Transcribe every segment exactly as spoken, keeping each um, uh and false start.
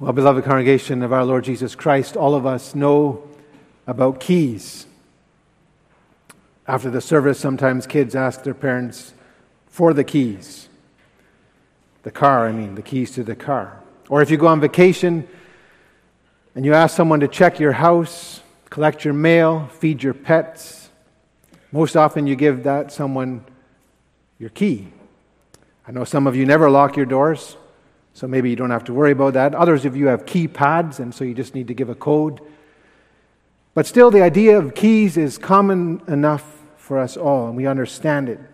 Well, beloved congregation of our Lord Jesus Christ, all of us know about keys. After the service, sometimes kids ask their parents for the keys. The car, I mean, the keys to the car. Or if you go on vacation and you ask someone to check your house, collect your mail, feed your pets, most often you give that someone your key. I know some of you never lock your doors, so maybe you don't have to worry about that. Others of you have keypads, and so you just need to give a code. But still, the idea of keys is common enough for us all, and we understand it.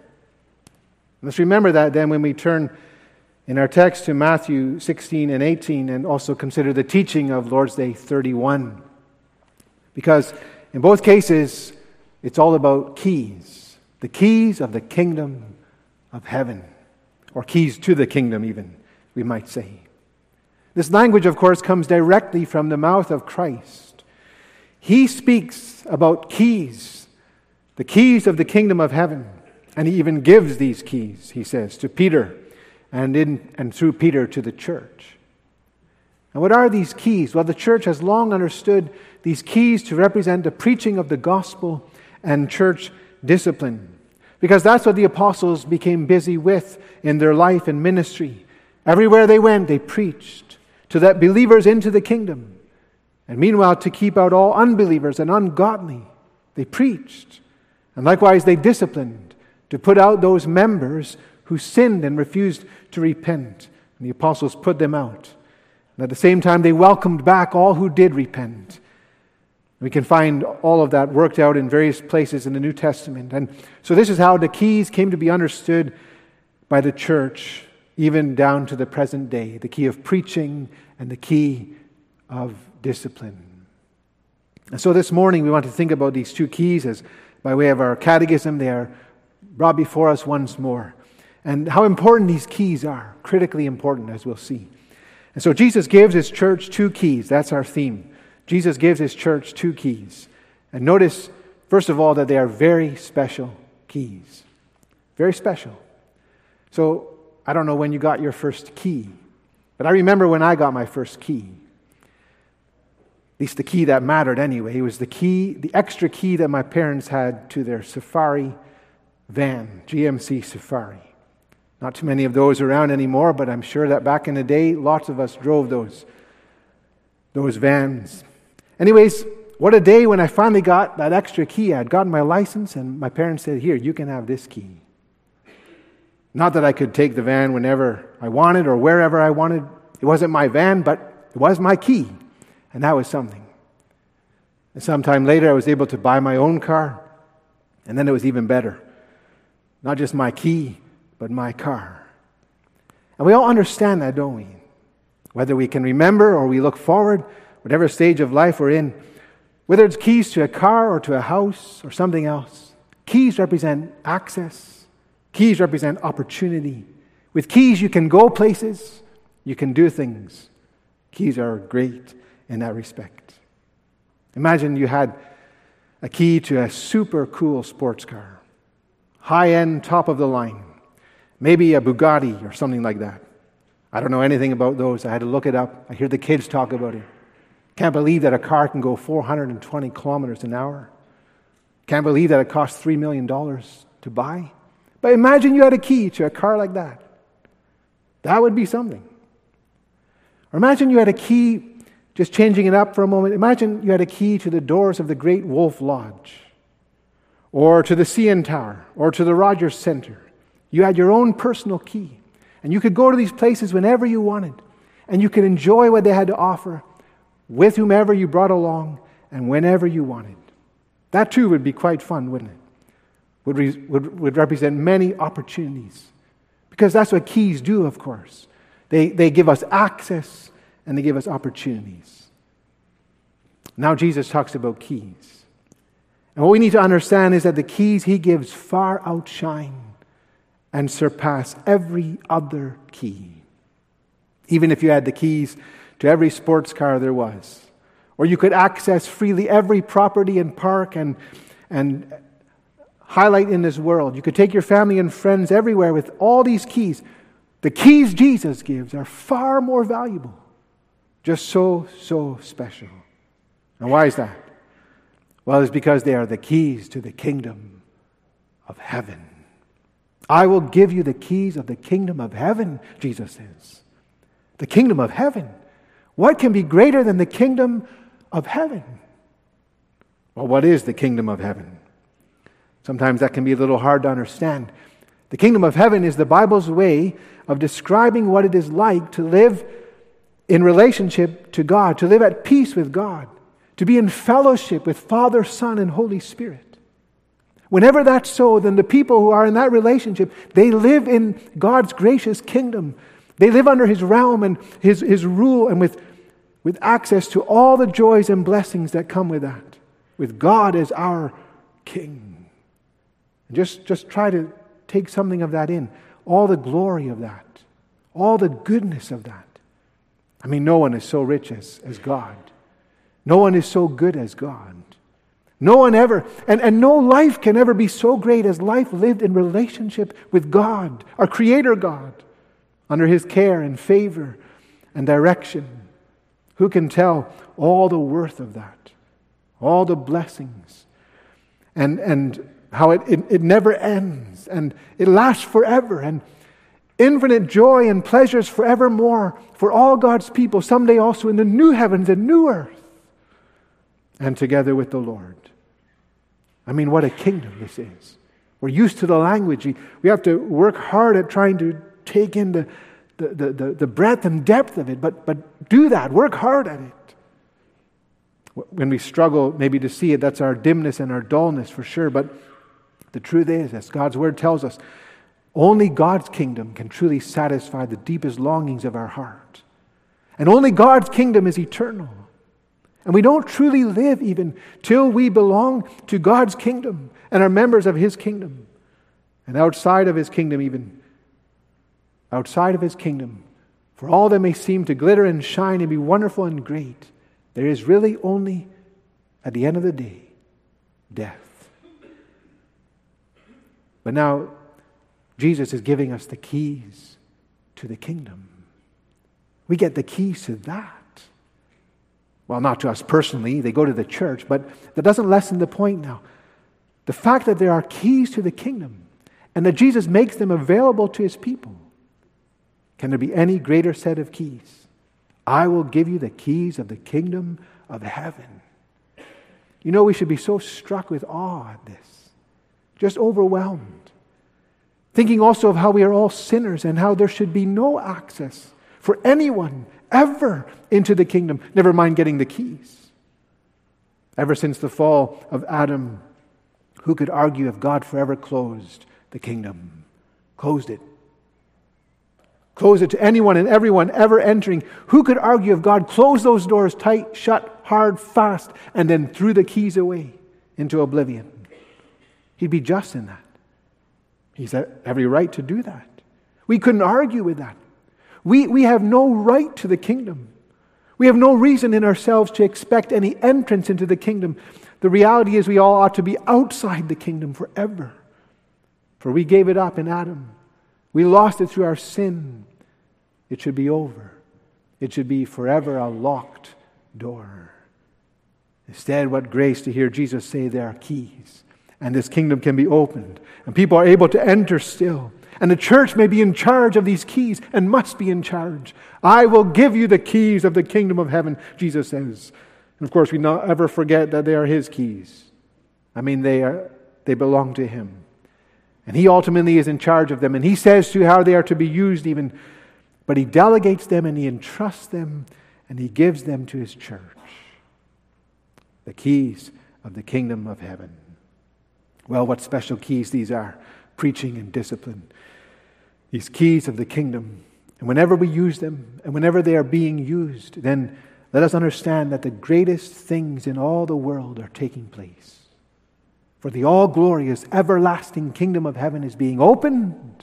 Let's remember that then when we turn in our text to Matthew sixteen and eighteen, and also consider the teaching of Lord's Day thirty-one. Because in both cases, it's all about keys. The keys of the kingdom of heaven. Or keys to the kingdom even, we might say. This language, of course, comes directly from the mouth of Christ. He speaks about keys, the keys of the kingdom of heaven. And he even gives these keys, he says, to Peter and in and through Peter to the church. And what are these keys? Well, the church has long understood these keys to represent the preaching of the gospel and church discipline. Because that's what the apostles became busy with in their life and ministry. Everywhere they went, they preached to let believers into the kingdom. And meanwhile, to keep out all unbelievers and ungodly, they preached. And likewise, they disciplined to put out those members who sinned and refused to repent. And the apostles put them out. And at the same time, they welcomed back all who did repent. We can find all of that worked out in various places in the New Testament. And so this is how the keys came to be understood by the church, even down to the present day. The key of preaching and the key of discipline. And so this morning we want to think about these two keys as by way of our catechism. They are brought before us once more. And how important these keys are. Critically important, as we'll see. And so Jesus gives his church two keys. That's our theme. Jesus gives his church two keys. And notice, first of all, that they are very special keys. Very special. So, I don't know when you got your first key, but I remember when I got my first key. At least the key that mattered anyway. It was the key, the extra key that my parents had to their Safari van, G M C Safari. Not too many of those around anymore, but I'm sure that back in the day, lots of us drove those, those vans. Anyways, what a day when I finally got that extra key. I had gotten my license, and my parents said, here, you can have this key. Not that I could take the van whenever I wanted or wherever I wanted. It wasn't my van, but it was my key. And that was something. And sometime later, I was able to buy my own car. And then it was even better. Not just my key, but my car. And we all understand that, don't we? Whether we can remember or we look forward, whatever stage of life we're in, whether it's keys to a car or to a house or something else, keys represent access. Keys represent opportunity. With keys, you can go places. You can do things. Keys are great in that respect. Imagine you had a key to a super cool sports car. High-end, top of the line. Maybe a Bugatti or something like that. I don't know anything about those. I had to look it up. I hear the kids talk about it. Can't believe that a car can go four hundred twenty kilometers an hour. Can't believe that it costs three million dollars to buy. But imagine you had a key to a car like that. That would be something. Or imagine you had a key, just changing it up for a moment, imagine you had a key to the doors of the Great Wolf Lodge, or to the C N Tower, or to the Rogers Center. You had your own personal key. And you could go to these places whenever you wanted. And you could enjoy what they had to offer with whomever you brought along and whenever you wanted. That too would be quite fun, wouldn't it? Would, re- would, would represent many opportunities. Because that's what keys do, of course. They, they give us access and they give us opportunities. Now Jesus talks about keys. And what we need to understand is that the keys he gives far outshine and surpass every other key. Even if you had the keys to every sports car there was, or you could access freely every property and park and, and highlight in this world. You could take your family and friends everywhere with all these keys. The keys Jesus gives are far more valuable, Just so, so special. And why is that? Well, it's because they are the keys to the kingdom of heaven. I will give you the keys of the kingdom of heaven, Jesus says. The kingdom of heaven. What can be greater than the kingdom of heaven? Well, what is the kingdom of heaven? Sometimes that can be a little hard to understand. The kingdom of heaven is the Bible's way of describing what it is like to live in relationship to God, to live at peace with God, to be in fellowship with Father, Son, and Holy Spirit. Whenever that's so, then the people who are in that relationship, they live in God's gracious kingdom. They live under His realm and His, His rule, and with, with access to all the joys and blessings that come with that, with God as our King. And just, just try to take something of that in. All the glory of that. All the goodness of that. I mean, no one is so rich as, as God. No one is so good as God. No one ever, and, and no life can ever be so great as life lived in relationship with God, our Creator God, under His care and favor and direction. Who can tell all the worth of that? All the blessings. And, and how it, it, it never ends, and it lasts forever, and infinite joy and pleasures forevermore for all God's people, someday also in the new heavens and new earth, and together with the Lord. I mean, what a kingdom this is. We're used to the language. We have to work hard at trying to take in the, the, the, the, the breadth and depth of it, but, but do that. Work hard at it. When we struggle maybe to see it, that's our dimness and our dullness for sure, but the truth is, as God's Word tells us, only God's kingdom can truly satisfy the deepest longings of our heart. And only God's kingdom is eternal. And we don't truly live even till we belong to God's kingdom and are members of His kingdom. And outside of His kingdom even, outside of His kingdom, for all that may seem to glitter and shine and be wonderful and great, there is really only, at the end of the day, death. But now, Jesus is giving us the keys to the kingdom. We get the keys to that. Well, not to us personally, they go to the church, but that doesn't lessen the point now. The fact that there are keys to the kingdom and that Jesus makes them available to His people. Can there be any greater set of keys? I will give you the keys of the kingdom of heaven. You know, we should be so struck with awe at this, just overwhelmed. Thinking also of how we are all sinners and how there should be no access for anyone ever into the kingdom, never mind getting the keys. Ever since the fall of Adam, who could argue if God forever closed the kingdom? Closed it. Closed it to anyone and everyone ever entering. Who could argue if God closed those doors tight, shut, hard, fast, and then threw the keys away into oblivion? He'd be just in that. He's had every right to do that. We couldn't argue with that. We, we have no right to the kingdom. We have no reason in ourselves to expect any entrance into the kingdom. The reality is we all ought to be outside the kingdom forever. For we gave it up in Adam. We lost it through our sin. It should be over. It should be forever a locked door. Instead, what grace to hear Jesus say there are keys. And this kingdom can be opened. And people are able to enter still. And the church may be in charge of these keys and must be in charge. I will give you the keys of the kingdom of heaven, Jesus says. And of course, we not ever forget that they are His keys. I mean, they are they belong to Him. And He ultimately is in charge of them. And He says to how they are to be used even. But He delegates them and He entrusts them and He gives them to His church. The keys of the kingdom of heaven. Well, what special keys these are. Preaching and discipline. These keys of the kingdom. And whenever we use them, and whenever they are being used, then let us understand that the greatest things in all the world are taking place. For the all-glorious, everlasting kingdom of heaven is being opened,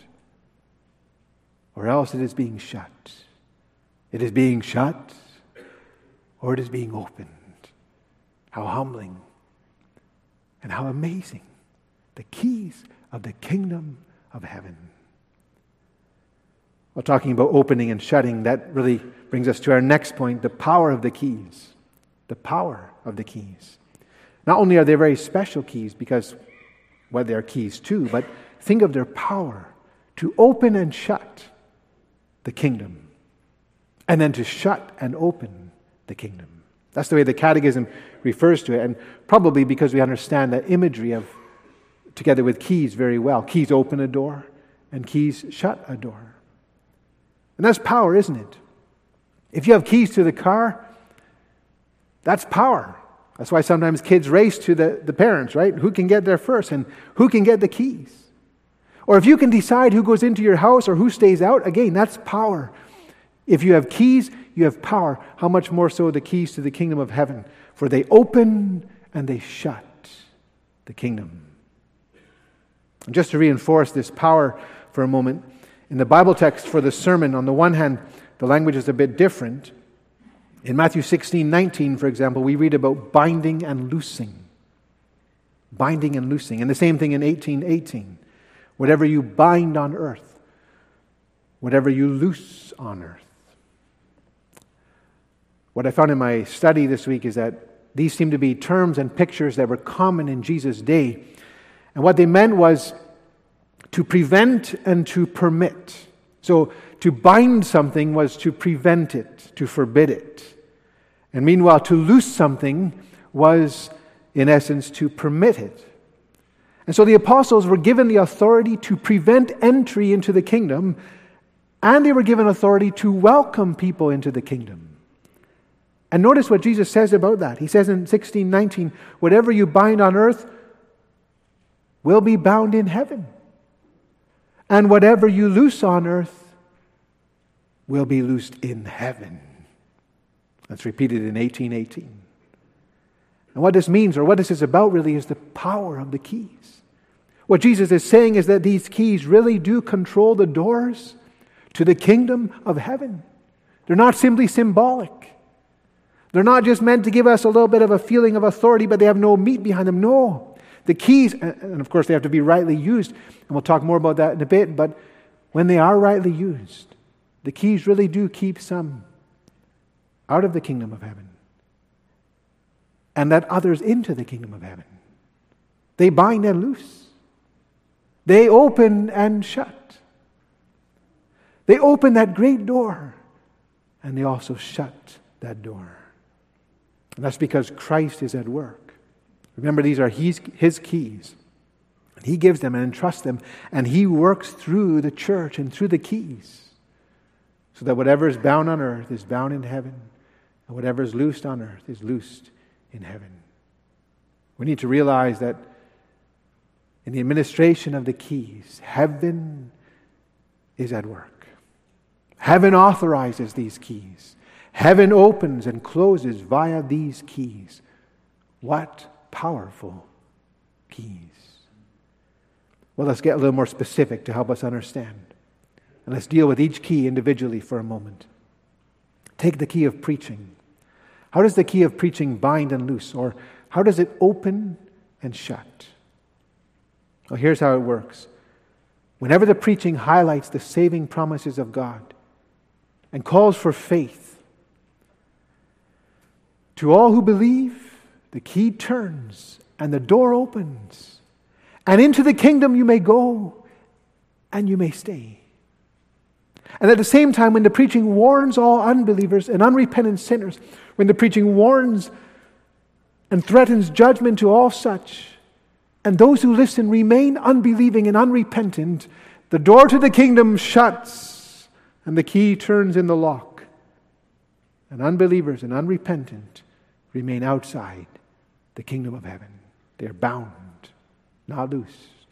or else it is being shut. It is being shut, or it is being opened. How humbling and how amazing. The keys of the kingdom of heaven. While talking about opening and shutting, that really brings us to our next point, the power of the keys. The power of the keys. Not only are they very special keys, because, well, they're keys too, but think of their power to open and shut the kingdom, and then to shut and open the kingdom. That's the way the Catechism refers to it, and probably because we understand that imagery of, together with keys very well. Keys open a door, and keys shut a door. And that's power, isn't it? If you have keys to the car, that's power. That's why sometimes kids race to the, the parents, right? Who can get there first, and who can get the keys? Or if you can decide who goes into your house or who stays out, again, that's power. If you have keys, you have power. How much more so the keys to the kingdom of heaven? For they open and they shut the kingdom. And just to reinforce this power for a moment, in the Bible text for the sermon, on the one hand, the language is a bit different. In Matthew sixteen nineteen, for example, we read about binding and loosing. Binding and loosing. And the same thing in eighteen eighteen. Whatever you bind on earth, whatever you loose on earth. What I found in my study this week is that these seem to be terms and pictures that were common in Jesus' day. And what they meant was to prevent and to permit. So to bind something was to prevent it, to forbid it. And meanwhile, to loose something was, in essence, to permit it. And so the apostles were given the authority to prevent entry into the kingdom, and they were given authority to welcome people into the kingdom. And notice what Jesus says about that. He says in sixteen nineteen, whatever you bind on earth will be bound in heaven. And whatever you loose on earth will be loosed in heaven. That's repeated in eighteen eighteen. And what this means, or what this is about really, is the power of the keys. What Jesus is saying is that these keys really do control the doors to the kingdom of heaven. They're not simply symbolic. They're not just meant to give us a little bit of a feeling of authority, but they have no meat behind them. No. The keys, and of course they have to be rightly used, and we'll talk more about that in a bit, but when they are rightly used, the keys really do keep some out of the kingdom of heaven and let others into the kingdom of heaven. They bind and loose. They open and shut. They open that great door, and they also shut that door. And that's because Christ is at work. Remember, these are his, his keys. He gives them and entrusts them, and He works through the church and through the keys, so that whatever is bound on earth is bound in heaven, and whatever is loosed on earth is loosed in heaven. We need to realize that in the administration of the keys, heaven is at work. Heaven authorizes these keys. Heaven opens and closes via these keys. What powerful keys. Well, let's get a little more specific to help us understand. And let's deal with each key individually for a moment. Take the key of preaching. How does the key of preaching bind and loose? Or how does it open and shut? Well, here's how it works. Whenever the preaching highlights the saving promises of God and calls for faith, to all who believe, the key turns and the door opens. And into the kingdom you may go and you may stay. And at the same time, when the preaching warns all unbelievers and unrepentant sinners, when the preaching warns and threatens judgment to all such, and those who listen remain unbelieving and unrepentant, the door to the kingdom shuts and the key turns in the lock. And unbelievers and unrepentant remain outside the kingdom of heaven. They're bound, not loosed.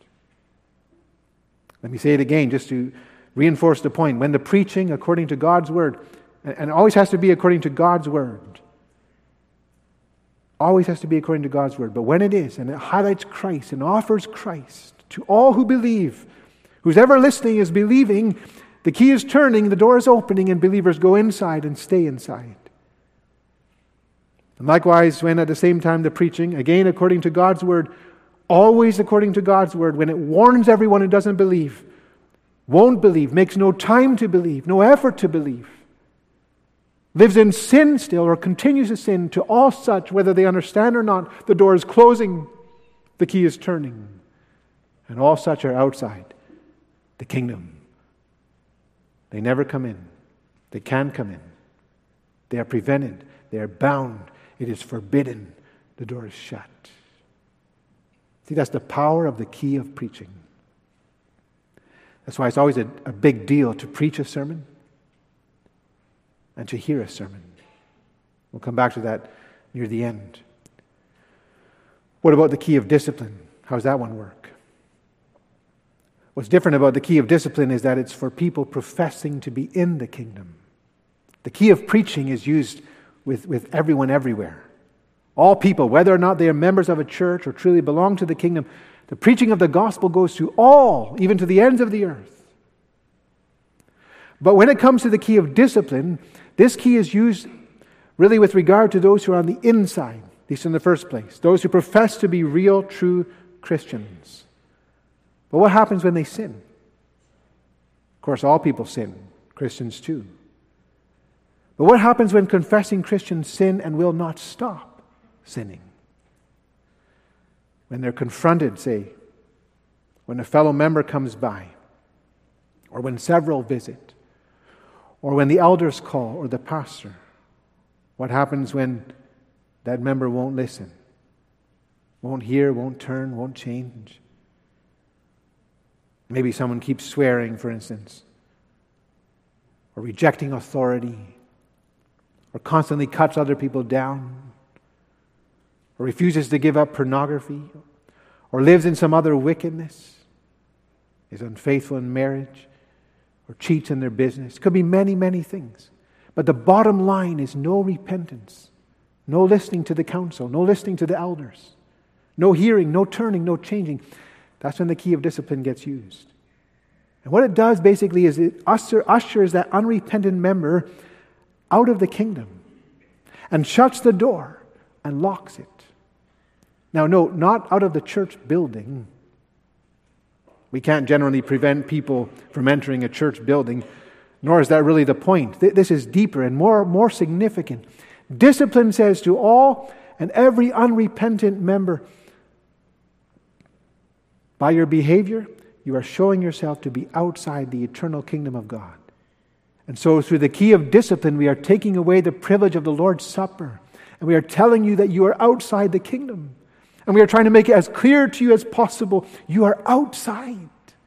Let me say it again just to reinforce the point. When the preaching according to God's word, and it always has to be according to God's word, always has to be according to God's word, but when it is, and it highlights Christ and offers Christ to all who believe, who's ever listening is believing, the key is turning, the door is opening, and believers go inside and stay inside. And likewise, when at the same time the preaching, again according to God's word, always according to God's word, when it warns everyone who doesn't believe, won't believe, makes no time to believe, no effort to believe, lives in sin still or continues to sin, to all such, whether they understand or not, the door is closing, the key is turning. And all such are outside the kingdom. They never come in. They can't come in. They are prevented. They are bound. It is forbidden. The door is shut. See, that's the power of the key of preaching. That's why it's always a, a big deal to preach a sermon and to hear a sermon. We'll come back to that near the end. What about the key of discipline? How does that one work? What's different about the key of discipline is that it's for people professing to be in the kingdom. The key of preaching is used with, with everyone everywhere. All people, whether or not they are members of a church or truly belong to the kingdom, the preaching of the gospel goes to all, even to the ends of the earth. But when it comes to the key of discipline, this key is used really with regard to those who are on the inside, at least in the first place, those who profess to be real, true Christians. But what happens when they sin? Of course, all people sin, Christians too. But what happens when confessing Christians sin and will not stop sinning? When they're confronted, say, when a fellow member comes by, or when several visit, or when the elders call, or the pastor, what happens when that member won't listen, won't hear, won't turn, won't change? Maybe someone keeps swearing, for instance, or rejecting authority, or constantly cuts other people down, or refuses to give up pornography, or lives in some other wickedness, is unfaithful in marriage, or cheats in their business. It could be many, many things. But the bottom line is no repentance, no listening to the counsel, no listening to the elders, no hearing, no turning, no changing. That's when the key of discipline gets used. And what it does basically is it usher, ushers that unrepentant member out of the kingdom and shuts the door and locks it. Now, no, not out of the church building. We can't generally prevent people from entering a church building, nor is that really the point. This is deeper and more, more significant. Discipline says to all and every unrepentant member, by your behavior, you are showing yourself to be outside the eternal kingdom of God. And so through the key of discipline, we are taking away the privilege of the Lord's Supper. And we are telling you that you are outside the kingdom. And we are trying to make it as clear to you as possible. You are outside.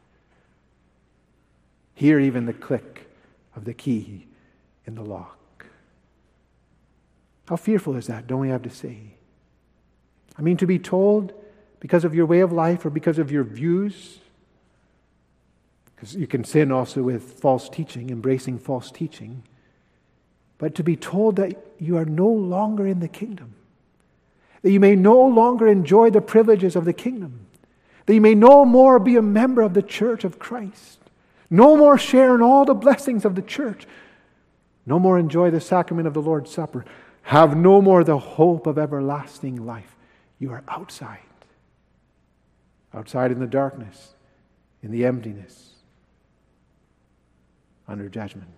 Hear even the click of the key in the lock. How fearful is that, don't we have to say? I mean, to be told because of your way of life or because of your views, because you can sin also with false teaching, embracing false teaching, but to be told that you are no longer in the kingdom, that you may no longer enjoy the privileges of the kingdom, that you may no more be a member of the church of Christ, no more share in all the blessings of the church, no more enjoy the sacrament of the Lord's Supper, have no more the hope of everlasting life. You are outside. Outside in the darkness, in the emptiness, under judgment.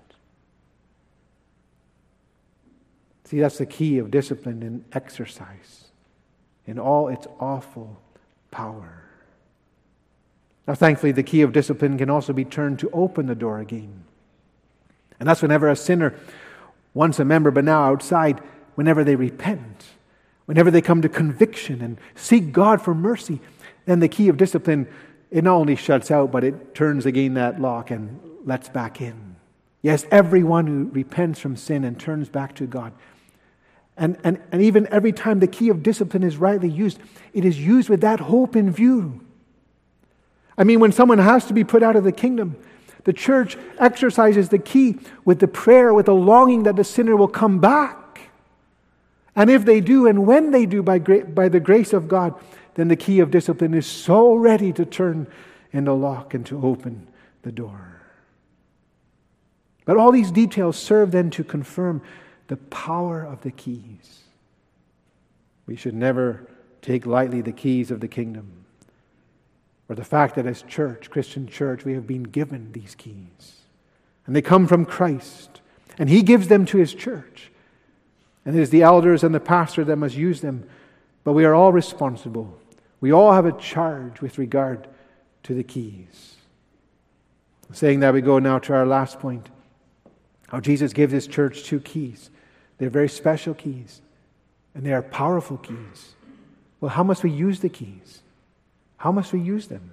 See, that's the key of discipline and exercise in all its awful power. Now, thankfully, the key of discipline can also be turned to open the door again. And that's whenever a sinner, once a member but now outside, whenever they repent, whenever they come to conviction and seek God for mercy, then the key of discipline, it not only shuts out, but it turns again that lock and lets back in. Yes, everyone who repents from sin and turns back to God. And, and, and even every time the key of discipline is rightly used, it is used with that hope in view. I mean, when someone has to be put out of the kingdom, the church exercises the key with the prayer, with the longing that the sinner will come back. And if they do, and when they do, by, gra- by the grace of God, then the key of discipline is so ready to turn in the lock and to open the door. But all these details serve then to confirm the power of the keys. We should never take lightly the keys of the kingdom. or the fact that as church, Christian church, we have been given these keys. And they come from Christ. And He gives them to His church. And it is the elders and the pastor that must use them. But we are all responsible. We all have a charge with regard to the keys. Saying that, we go now to our last point. How Jesus gives His church two keys. They're very special keys. And they are powerful keys. Well, how must we use the keys? How must we use them?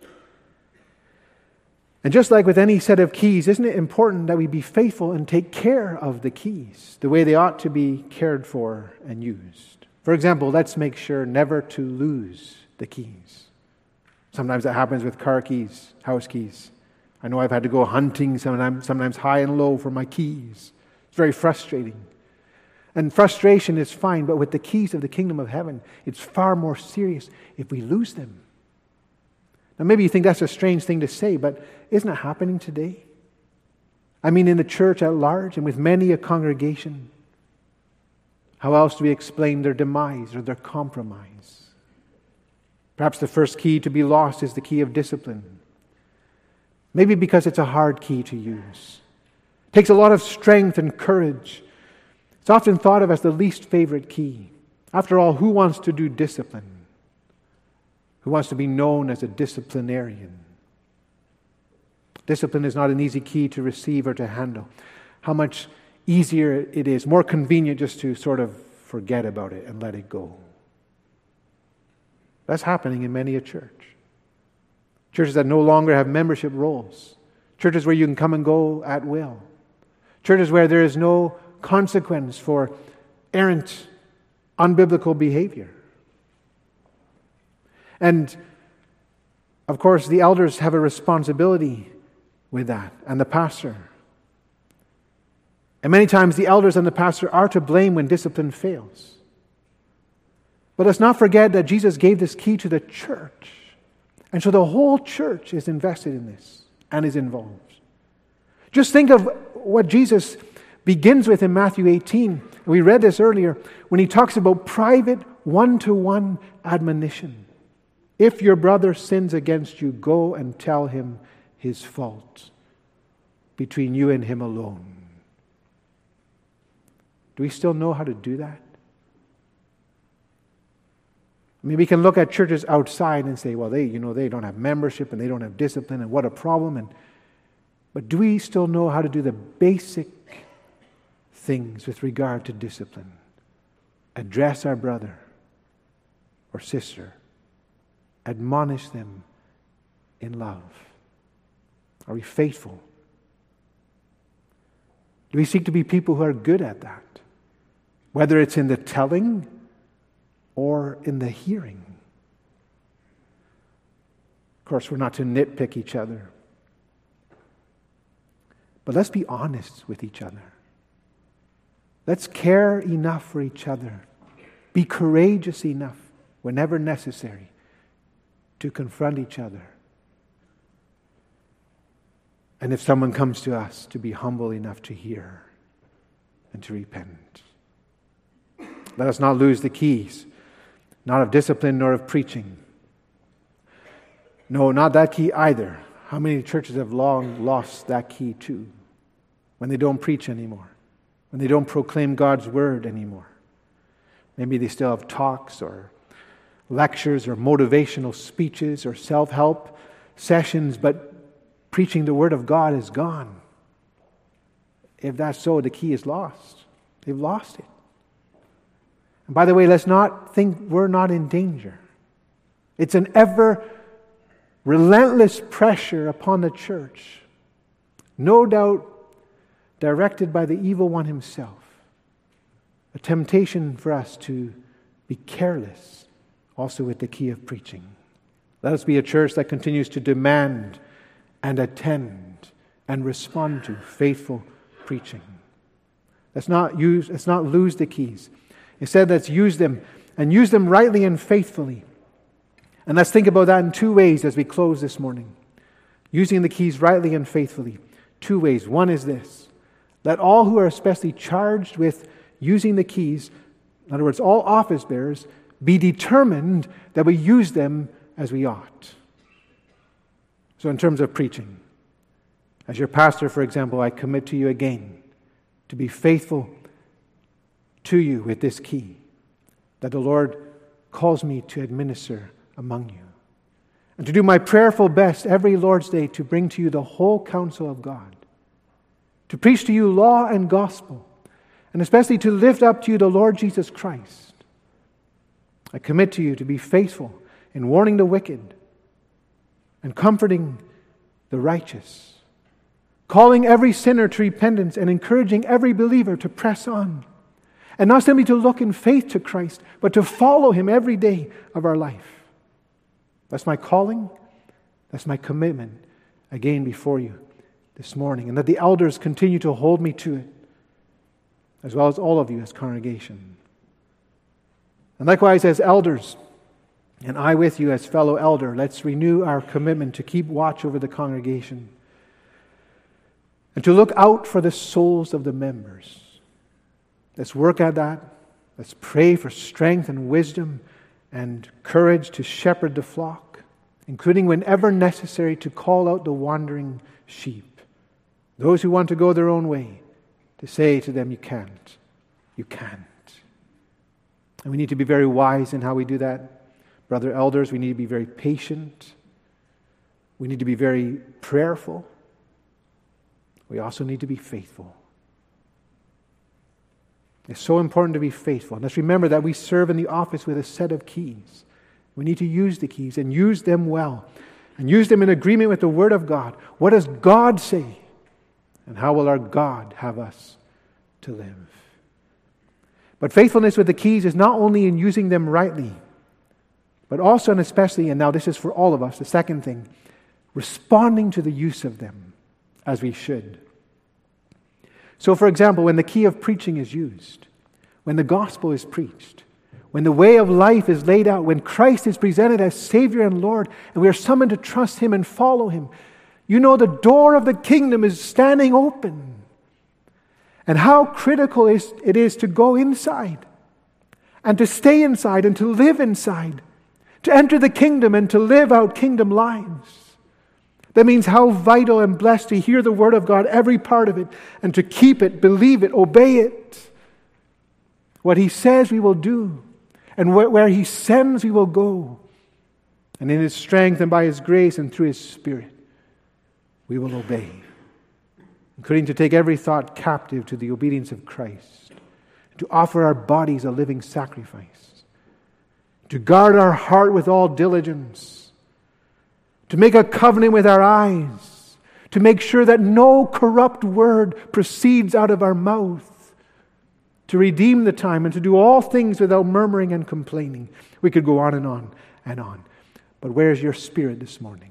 And just like with any set of keys, isn't it important that we be faithful and take care of the keys the way they ought to be cared for and used? For example, let's make sure never to lose the keys. Sometimes that happens with car keys, house keys. I know I've had to go hunting sometimes, sometimes high and low for my keys. It's very frustrating. And frustration is fine, but with the keys of the kingdom of heaven, it's far more serious if we lose them. Now maybe you think that's a strange thing to say, but isn't it happening today? I mean in the church at large and with many a congregation. How else do we explain their demise or their compromise? Perhaps the first key to be lost is the key of discipline. Maybe because it's a hard key to use. It takes a lot of strength and courage. It's often thought of as the least favorite key. After all, who wants to do discipline? Who wants to be known as a disciplinarian? Discipline is not an easy key to receive or to handle. How much easier it is, more convenient just to sort of forget about it and let it go. That's happening in many a church. Churches that no longer have membership rolls. Churches where you can come and go at will. Churches where there is no consequence for errant, unbiblical behavior. And, of course, the elders have a responsibility with that, and the pastor. And many times the elders and the pastor are to blame when discipline fails. But let's not forget that Jesus gave this key to the church. And so the whole church is invested in this and is involved. Just think of what Jesus begins with in Matthew eighteen. We read this earlier when He talks about private one-to-one admonition. If your brother sins against you, go and tell him his fault between you and him alone. Do we still know how to do that? I mean, we can look at churches outside and say, well, they, you know, they don't have membership and they don't have discipline and what a problem. And but do we still know how to do the basic things with regard to discipline? Address our brother or sister. Admonish them in love. Are we faithful? Do we seek to be people who are good at that? Whether it's in the telling or in the hearing. Of course, we're not to nitpick each other. But let's be honest with each other. Let's care enough for each other. Be courageous enough, whenever necessary, to confront each other. And if someone comes to us, to be humble enough to hear and to repent. Let us not lose the keys, not of discipline nor of preaching. No, not that key either. How many churches have long lost that key too? When they don't preach anymore, when they don't proclaim God's word anymore. Maybe they still have talks or lectures or motivational speeches or self-help sessions, but preaching the word of God is gone. If that's so, the key is lost. They've lost it. And by the way, let's not think we're not in danger. It's an ever relentless pressure upon the church, no doubt directed by the evil one himself. A temptation for us to be careless also with the key of preaching. Let us be a church that continues to demand and attend and respond to faithful preaching. Let's not use, let's not lose the keys. Instead, let's use them and use them rightly and faithfully. And let's think about that in two ways as we close this morning. Using the keys rightly and faithfully. Two ways. One is this. Let all who are especially charged with using the keys, in other words, all office bearers, be determined that we use them as we ought. So in terms of preaching, as your pastor, for example, I commit to you again to be faithful to you with this key that the Lord calls me to administer among you, and to do my prayerful best every Lord's Day to bring to you the whole counsel of God, to preach to you law and gospel, and especially to lift up to you the Lord Jesus Christ. I commit to you to be faithful in warning the wicked and comforting the righteous, calling every sinner to repentance and encouraging every believer to press on, and not simply to look in faith to Christ, but to follow Him every day of our life. That's my calling. That's my commitment again before you this morning. And that the elders continue to hold me to it, as well as all of you as congregation. And likewise as elders, and I with you as fellow elder, let's renew our commitment to keep watch over the congregation and to look out for the souls of the members. Let's work at that. Let's pray for strength and wisdom and courage to shepherd the flock, including whenever necessary to call out the wandering sheep, those who want to go their own way, to say to them, you can't, you can't. And we need to be very wise in how we do that. Brother elders, we need to be very patient. We need to be very prayerful. We also need to be faithful. It's so important to be faithful. And let's remember that we serve in the office with a set of keys. We need to use the keys and use them well. And use them in agreement with the Word of God. What does God say? And how will our God have us to live? But faithfulness with the keys is not only in using them rightly, but also and especially, and now this is for all of us, the second thing, responding to the use of them as we should. So, for example, when the key of preaching is used, when the gospel is preached, when the way of life is laid out, when Christ is presented as Savior and Lord, and we are summoned to trust Him and follow Him, you know the door of the kingdom is standing open. And how critical it is to go inside, and to stay inside, and to live inside, to enter the kingdom and to live out kingdom lives. That means how vital and blessed to hear the Word of God, every part of it, and to keep it, believe it, obey it. What He says we will do, and where He sends we will go. And in His strength and by His grace and through His Spirit, we will obey. Including to take every thought captive to the obedience of Christ, to offer our bodies a living sacrifice, to guard our heart with all diligence, to make a covenant with our eyes, to make sure that no corrupt word proceeds out of our mouth, to redeem the time and to do all things without murmuring and complaining. We could go on and on and on. But where's your spirit this morning?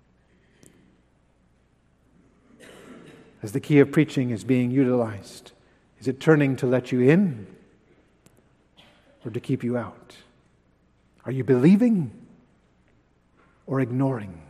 As the key of preaching is being utilized, is it turning to let you in or to keep you out? Are you believing or ignoring?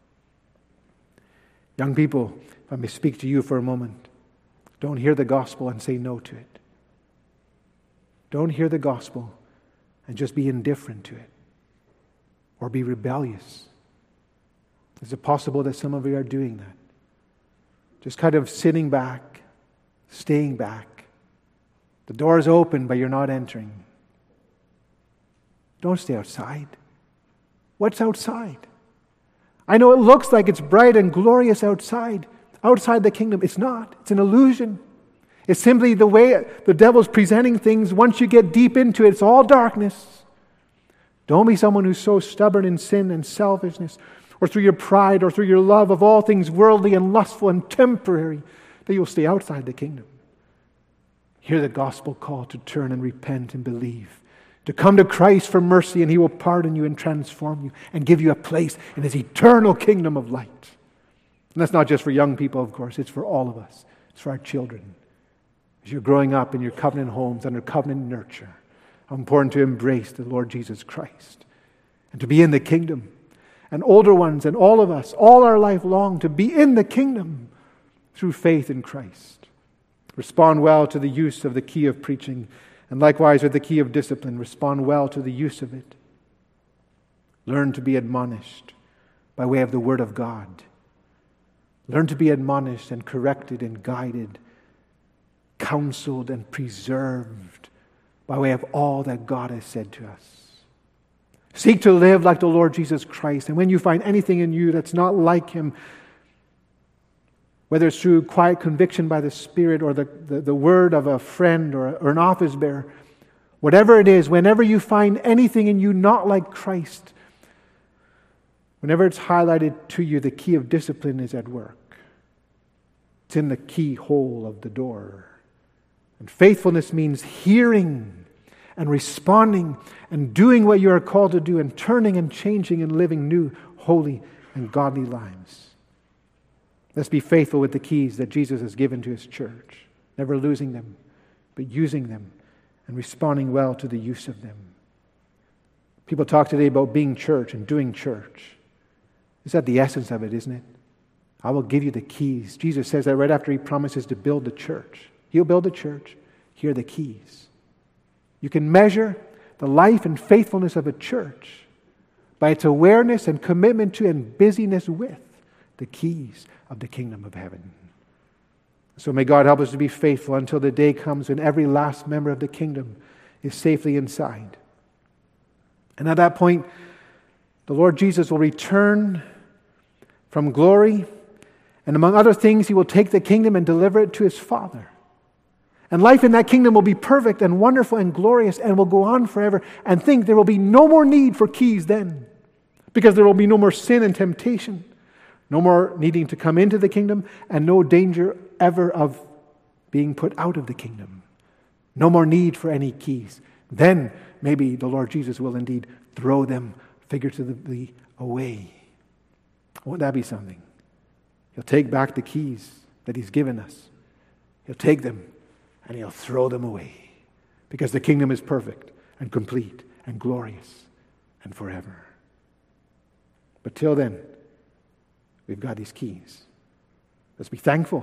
Young people, if I may speak to you for a moment, don't hear the gospel and say no to it. Don't hear the gospel and just be indifferent to it or be rebellious. Is it possible that some of you are doing that? Just kind of sitting back, staying back. The door is open, but you're not entering. Don't stay outside. What's outside? I know it looks like it's bright and glorious outside, outside the kingdom. It's not. It's an illusion. It's simply the way the devil's presenting things. Once you get deep into it, it's all darkness. Don't be someone who's so stubborn in sin and selfishness, or through your pride, or through your love of all things worldly and lustful and temporary, that you'll stay outside the kingdom. Hear the gospel call to turn and repent and believe, to come to Christ for mercy, and He will pardon you and transform you and give you a place in His eternal kingdom of light. And that's not just for young people, of course. It's for all of us. It's for our children. As you're growing up in your covenant homes under covenant nurture, how important to embrace the Lord Jesus Christ and to be in the kingdom. And older ones and all of us, all our life long, to be in the kingdom through faith in Christ. Respond well to the use of the key of preaching, and likewise with the key of discipline, respond well to the use of it. Learn to be admonished. by way of the Word of God. Learn to be admonished and corrected and guided, counseled and preserved by way of all that God has said to us. Seek to live like the Lord Jesus Christ. And when you find anything in you that's not like Him, whether it's through quiet conviction by the Spirit or the, the, the word of a friend or, or an office bearer, whatever it is, whenever you find anything in you not like Christ, whenever it's highlighted to you, the key of discipline is at work. It's in the keyhole of the door. And faithfulness means hearing and responding and doing what you are called to do and turning and changing and living new, holy, and godly lives. Let's be faithful with the keys that Jesus has given to His church, never losing them, but using them and responding well to the use of them. People talk today about being church and doing church. Is that the essence of it, isn't it? I will give you the keys. Jesus says that right after He promises to build the church. He'll build the church. Here are the keys. You can measure the life and faithfulness of a church by its awareness and commitment to and busyness with the keys of the kingdom of heaven. So may God help us to be faithful until the day comes when every last member of the kingdom is safely inside. And at that point, the Lord Jesus will return from glory, and among other things, He will take the kingdom and deliver it to His Father. And life in that kingdom will be perfect and wonderful and glorious and will go on forever. And think there will be no more need for keys then, because there will be no more sin and temptation. No more needing to come into the kingdom, and no danger ever of being put out of the kingdom. No more need for any keys. Then maybe the Lord Jesus will indeed throw them figuratively away. Won't that be something? He'll take back the keys that He's given us. He'll take them and He'll throw them away, because the kingdom is perfect and complete and glorious and forever. But till then, we've got these keys. Let's be thankful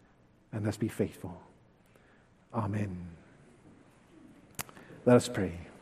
and let's be faithful. Amen. Let us pray.